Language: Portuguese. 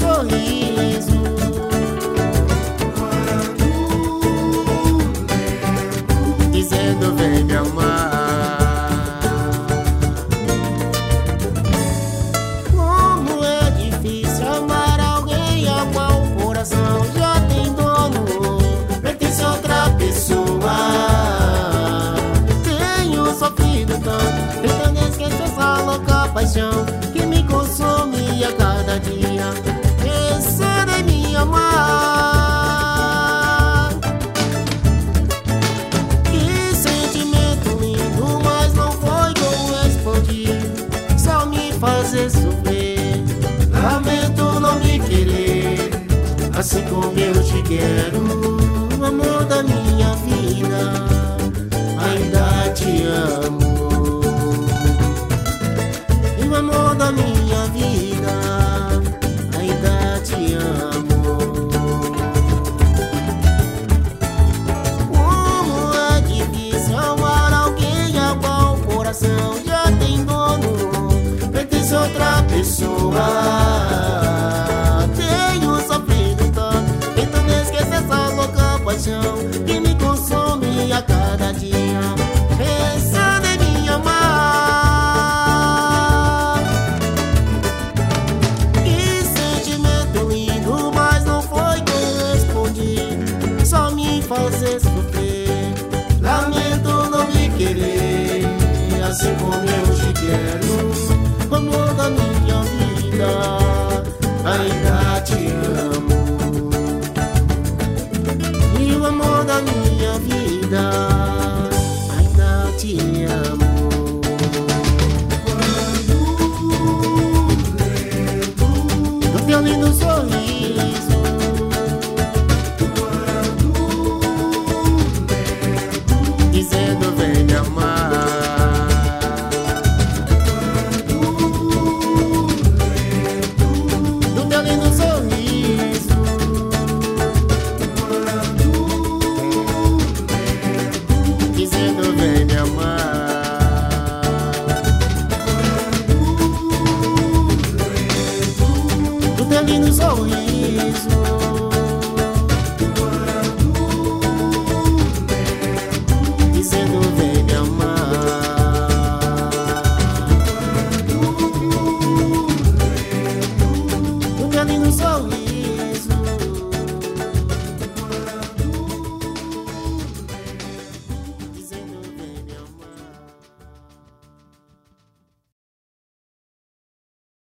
sorriso. Dizendo vem me amar. Como é difícil amar alguém a qual o coração já tem dono, pertence a outra pessoa. Tenho sofrido tanto, tentando esquecer essa louca paixão que me consome a cada dia. Pensando em me amar. Que sentimento lindo, mas não foi correspondido, só me fazer sofrer. Lamento não me querer, assim como eu te quero. Amor da minha vida, ainda te amo. E o amor da minha vida, ainda te amo. Como é difícil amar alguém a qual o coração já tem dono, pertence a outra pessoa. Tenho sofrido tanto, tentando esquecer essa louca paixão que me consome a cada dia. Pensando em me amar. Que sentimento lindo, mas não foi correspondido, só me fazer sofrer. Lamento não me querer, assim como eu te quero. Amor da minha vida, ainda te amo. E o amor da minha vida, ainda te amo. Do teu lindo sorriso.